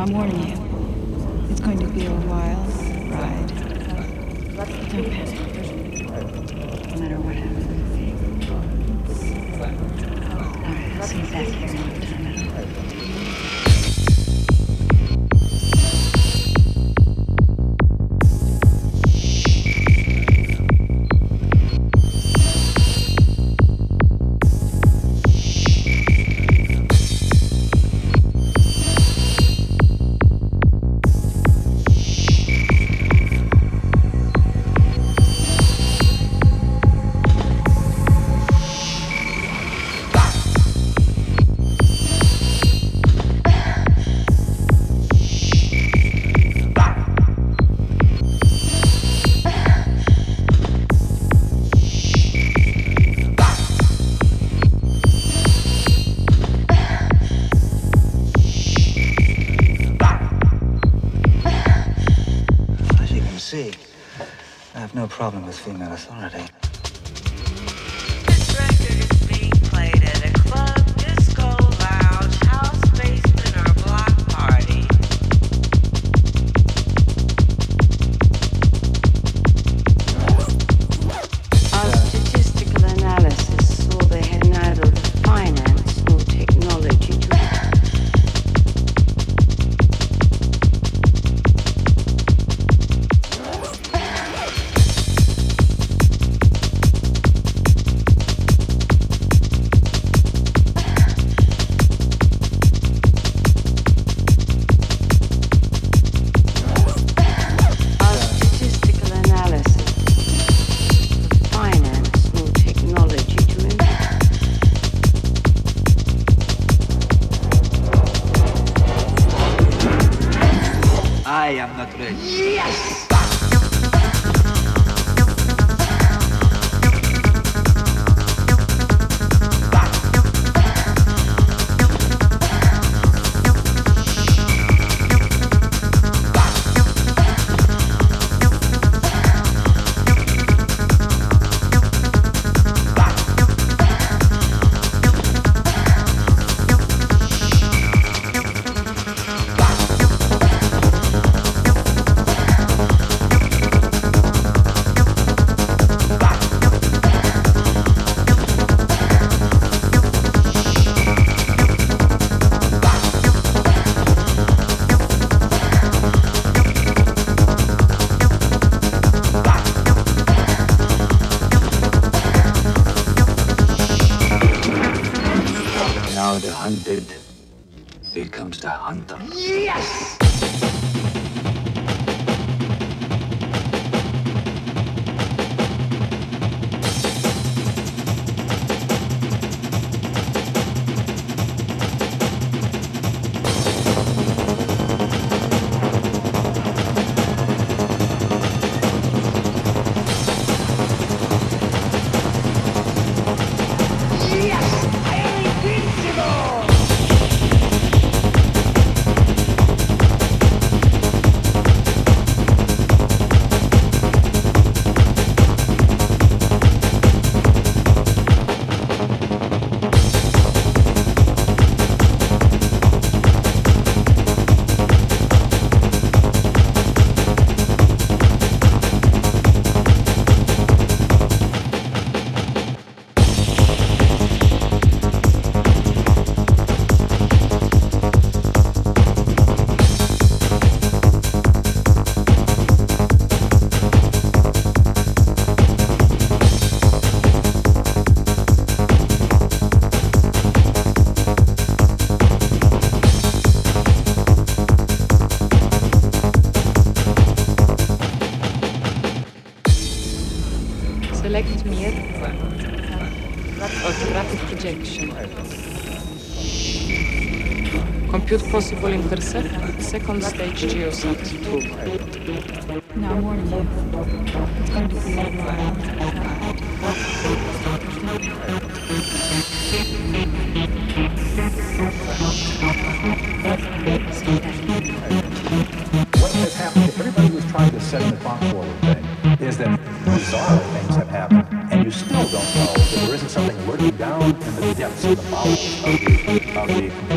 Now I'm warning you. It's going to be a wild ride. Don't panic. No matter what happens. Alright, I'll see you back here in no time at all. See, I have no problem with female authority. This record is being played at a club, disco, lounge, house, basement, or block party. Our statistical analysis saw they had neither the finance nor technology to I am not ready. Yes! Now the hunted becomes the hunter. Yes! Select Mir. Orthographic projection. Compute possible intercept. Second stage GeoSat 2. Now I'm warning you. It's going to be a wild ride. What has happened to everybody who's trying to set the clock forward thing is that bizarre things have happened, and you still don't know that there isn't something lurking down in the depths of the bowels of the